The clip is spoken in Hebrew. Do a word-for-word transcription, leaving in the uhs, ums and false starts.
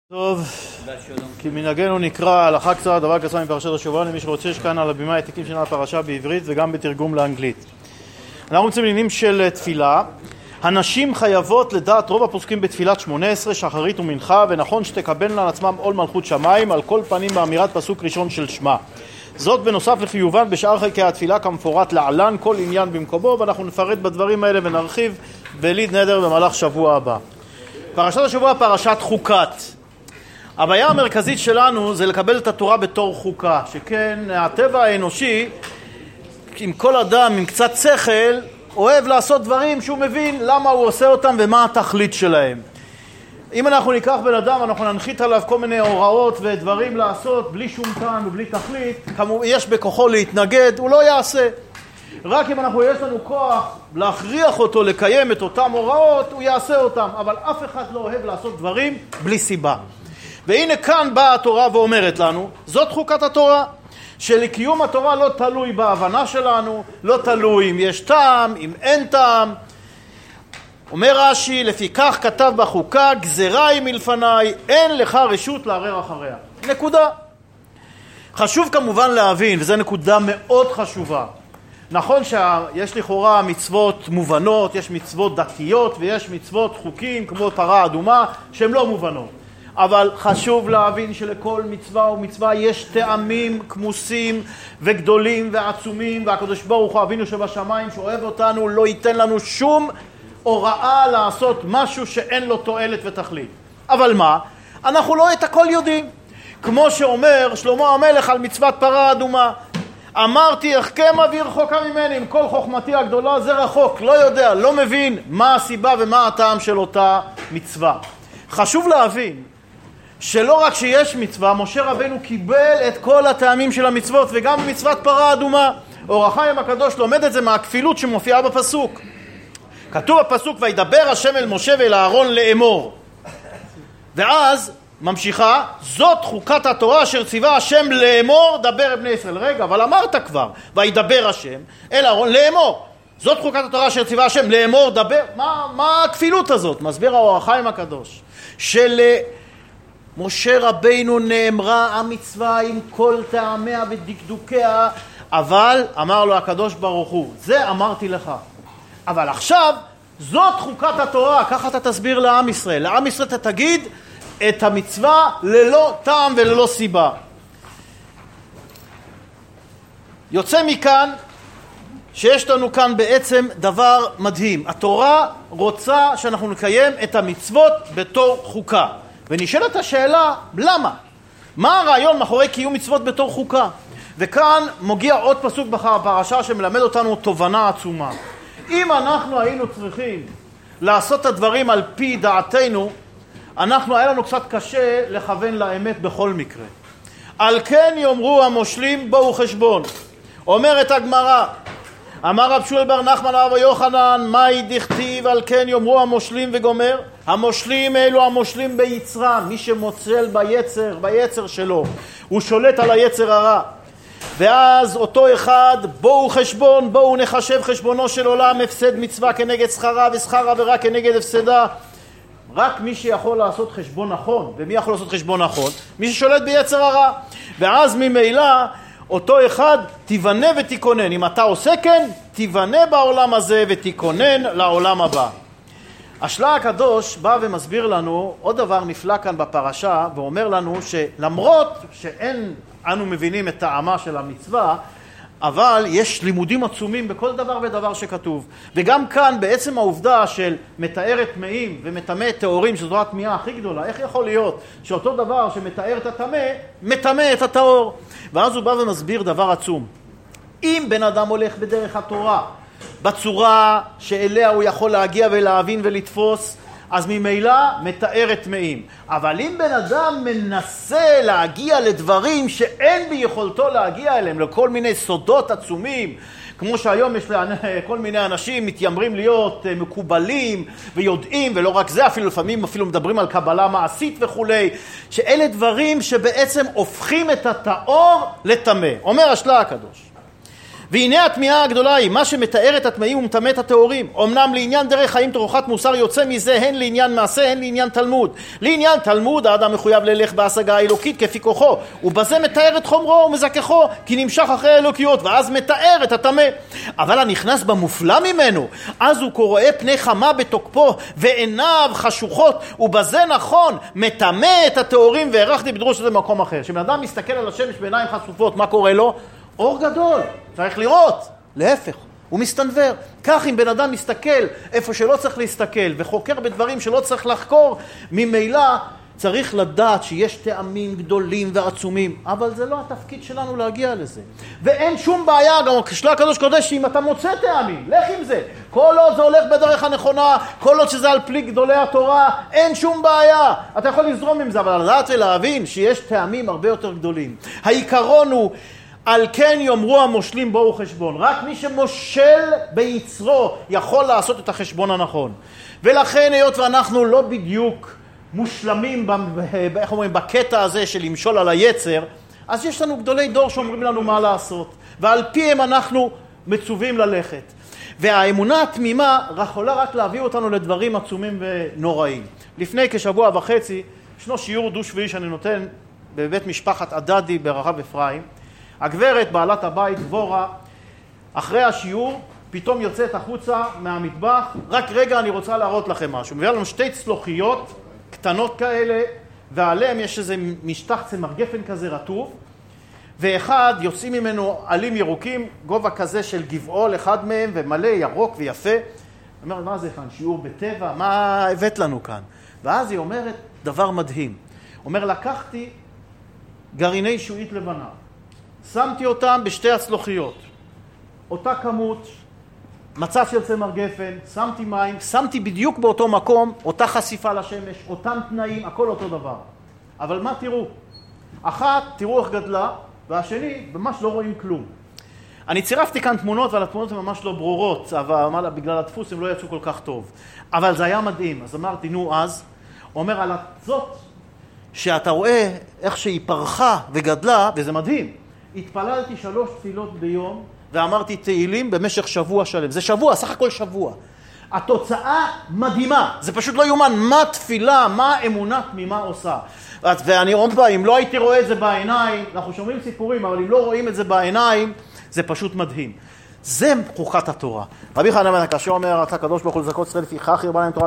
טוב, כי מנהגנו נקרא הלכה קצרה, דבר קצר מפרשת השבוע, למי שרוצה יש כאן על הבימה העתיקים של הפרשה בעברית וגם בתרגום לאנגלית. אנחנו רוצים לעניינים של תפילה. הנשים חייבות לדעת רוב הפוסקים בתפילת שמונה עשרה, שחרית ומנחה, ונכון שתקבלנה על עצמם עול מלכות שמיים, על כל פנים באמירת פסוק ראשון של שמה. זאת בנוסף לחיובן בשאר חלקי התפילה כמפורט לעלן, כל עניין במקומו, ואנחנו נפרט בדברים האלה ונרחיב בליד נדר במהלך שבוע הבא. פרשת השבוע פרשת חוקת. הבעיה המרכזית שלנו זה לקבל את התורה בתור חוקה, שכן הטבע האנושי, עם כל אדם עם קצת שכל, אוהב לעשות דברים שהוא מבין למה הוא עושה אותם ומה התכלית שלהם. אם אנחנו ניקח בן אדם, אנחנו ננחית עליו כל מיני הוראות ודברים לעשות בלי שום טעם ובלי תכלית, כמו יש בכוחו להתנגד, הוא לא יעשה. רק אם אנחנו יש לנו כוח להכריח אותו לקיים את אותם הוראות, הוא יעשה אותם, אבל אף אחד לא אוהב לעשות דברים בלי סיבה. והנה כאן באה התורה ואומרת לנו, זאת חוקת התורה, שלקיום התורה לא תלוי בהבנה שלנו, לא תלוי אם יש טעם, אם אין טעם. אומר רש"י, לפי כך כתב בחוקה, גזרה היא מלפניי, אין לך רשות לערער אחריה. נקודה. חשוב כמובן להבין, וזו נקודה מאוד חשובה. נכון שיש לכאורה מצוות מובנות, יש מצוות דתיות ויש מצוות חוקים כמו פרה אדומה שהן לא מובנות. אבל חשוב להבין שלכל מצווה ומצווה יש טעמים כמוסים וגדולים ועצומים, והקדוש ברוך הוא אבינו שבשמיים שאוהב אותנו לא ייתן לנו שום הוראה לעשות משהו שאין לו תועלת ותכלית. אבל מה? אנחנו לא את הכל יודעים. כמו שאומר שלמה המלך על מצוות פרה אדומה, אמרתי החכם אבי רחוקה ממני, עם כל חוכמתי הגדולה זה רחוק, לא יודע, לא מבין מה הסיבה ומה הטעם של אותה מצווה. חשוב להבין שלא רק שיש מצווה, משה רבנו קיבל את כל הטעמים של המצוות, וגם מצוות פרה אדומה. אור החיים הקדוש לומד את זה מהכפילות שמופיעה בפסוק. כתוב בפסוק, וידבר השם אל משה ואל אהרון לאמור. ואז ממשיכה, זאת חוקת התורה אשר ציווה השם לאמור, דבר בני ישראל. רגע, אבל אמרת כבר, וידבר השם אל אהרון לאמור. זאת חוקת התורה אשר ציווה השם לאמור, דבר. מה, מה הכפילות הזאת? מסביר האור החיים הקדוש. של משה רבינו נאמרה המצווה עם כל טעמיה ודקדוקיה, אבל אמר לו הקדוש ברוך הוא, זה אמרתי לך. אבל עכשיו, זאת חוקת התורה, ככה אתה תסביר לעם ישראל. לעם ישראל אתה תגיד את המצווה ללא טעם וללא סיבה. יוצא מכאן שיש לנו כאן בעצם דבר מדהים. התורה רוצה שאנחנו נקיים את המצוות בתור חוקה. ונשאלת השאלה, למה? מה הרעיון מאחורי קיום מצוות בתור חוקה? וכאן מגיע עוד פסוק בפרשה שמלמד אותנו תובנה עצומה. אם אנחנו היינו צריכים לעשות את הדברים על פי דעתנו, אנחנו היה לנו קצת קשה לכוון לאמת בכל מקרה. על כן יאמרו המושלים בואו חשבון. אומרת הגמרא, אמר רב שמואל בר נחמן רב יוחנן, מהי דכתיב על כן יאמרו המושלים וגומר? המושלים אלו המושלים ביצרם, מי שמוצל ביצר, ביצר שלו, הוא שולט על היצר הרע. ואז אותו אחד, בואו חשבון, בואו נחשב חשבונו של עולם, הפסד מצווה כנגד שכרה ושכר עבירה כנגד הפסדה. רק מי שיכול לעשות חשבון נכון, ומי יכול לעשות חשבון נכון? מי ששולט ביצר הרע. ואז ממילא אותו אחד תיבנה ותיכונן. אם אתה עושה כן, תיבנה בעולם הזה ותיכונן לעולם הבא. השלה הקדוש בא ומסביר לנו עוד דבר נפלא כאן בפרשה, ואומר לנו שלמרות שאין אנו מבינים את טעמה של המצווה, אבל יש לימודים עצומים בכל דבר ודבר שכתוב. וגם כאן בעצם העובדה של מתאר את טמאים ומטמא את טהורים, שזו הטמיעה הכי גדולה, איך יכול להיות שאותו דבר שמתאר את הטמא, מטמא את הטהור? ואז הוא בא ומסביר דבר עצום. אם בן אדם הולך בדרך התורה, בצורה שאליה הוא יכול להגיע ולהבין ולתפוס, אז ממילא מתאר את טמאים. אבל אם בן אדם מנסה להגיע לדברים שאין ביכולתו להגיע אליהם, לכל מיני סודות עצומים, כמו שהיום יש כל מיני אנשים מתיימרים להיות מקובלים ויודעים, ולא רק זה, אפילו לפעמים אפילו מדברים על קבלה מעשית וכולי, שאלה דברים שבעצם הופכים את הטהור לטמא. אומר השלה הקדוש, והנה התמיהה הגדולה היא, מה שמתאר את הטמאים ומטמא את הטהורים. אמנם לעניין דרך חיים תרוחת מוסר יוצא מזה, הן לעניין מעשה, הן לעניין תלמוד. לעניין תלמוד, האדם מחויב ללך בהשגה האלוקית כפי כוחו, ובזה מתאר את חומרו ומזכחו, כי נמשך אחרי האלוקיות, ואז מתאר את הטמא. אבל הנכנס במופלא ממנו, אז הוא קורא פני חמה בתוקפו, ועיניו חשוכות, ובזה נכון, מטמא את הטהורים, והערכתי בדרוש לזה במקום אחר. כשבן אדם מסתכל על השמש בעיניים חשופות, מה קורה לו? אור גדול, צריך לראות, להפך, הוא מסתנבר. כך אם בן אדם מסתכל איפה שלא צריך להסתכל וחוקר בדברים שלא צריך לחקור, ממילא צריך לדעת שיש טעמים גדולים ועצומים, אבל זה לא התפקיד שלנו להגיע לזה. ואין שום בעיה, גם כשלה הקדוש קודש, שאם אתה מוצא טעמים, לך עם זה. כל עוד זה הולך בדרך הנכונה, כל עוד שזה על פי גדולי התורה, אין שום בעיה. אתה יכול לזרום עם זה, אבל לדעת ולהבין שיש טעמים הרבה יותר גדולים. העיקרון הוא, על כן יאמרו המושלים בואו חשבון. רק מי שמושל ביצרו יכול לעשות את החשבון הנכון. ולכן היות ואנחנו לא בדיוק מושלמים, איך אומרים, בקטע הזה של למשול על היצר, אז יש לנו גדולי דור שאומרים לנו מה לעשות. ועל פיהם אנחנו מצווים ללכת. והאמונה התמימה יכולה רק להביא אותנו לדברים עצומים ונוראים. לפני כשבוע וחצי, ישנו שיעור דו שביעי שאני נותן בבית משפחת עדדי ברחב אפרים. הגברת, בעלת הבית, דבורה, אחרי השיעור, פתאום יוצאת החוצה מהמטבח, רק רגע אני רוצה להראות לכם משהו. מביאה לנו שתי צלוחיות קטנות כאלה, ועליהם יש איזה משטח צמר גפן כזה רטוב, ואחד יוצאים ממנו עלים ירוקים, גובה כזה של גבעול, אחד מהם, ומלא ירוק ויפה. אני אומר, מה זה כאן? שיעור בטבע? מה הבאת לנו כאן? ואז היא אומרת דבר מדהים. אומר, לקחתי גרעיני שועית לבנה, שמתי אותם בשתי הצלוחיות, אותה כמות, מצב של צמר גפן, שמתי מים, שמתי בדיוק באותו מקום, אותה חשיפה לשמש, אותם תנאים, הכל אותו דבר. אבל מה תראו? אחת, תראו איך גדלה, והשני, ממש לא רואים כלום. אני צירפתי כאן תמונות, אבל התמונות הן ממש לא ברורות, אבל בגלל הדפוס הם לא יצאו כל כך טוב. אבל זה היה מדהים, אז אמרתי, נו אז, אומר על זאת, שאתה רואה איך שהיא פרחה וגדלה, וזה מדהים. התפללתי שלוש תפילות ביום, ואמרתי תהילים במשך שבוע שלם. זה שבוע, סך הכל שבוע. התוצאה מדהימה. זה פשוט לא יומן. מה תפילה, מה אמונה תמימה עושה. ואני אומר בה, אם לא הייתי רואה את זה בעיניים, אנחנו שומעים סיפורים, אבל אם לא רואים את זה בעיניים, זה פשוט מדהים. זה חוכת התורה. רבי חנן בן עקשיא אומר, אתה קדוש ברוך הוא לזכות ישראל לפיכך הרבה להם תורה.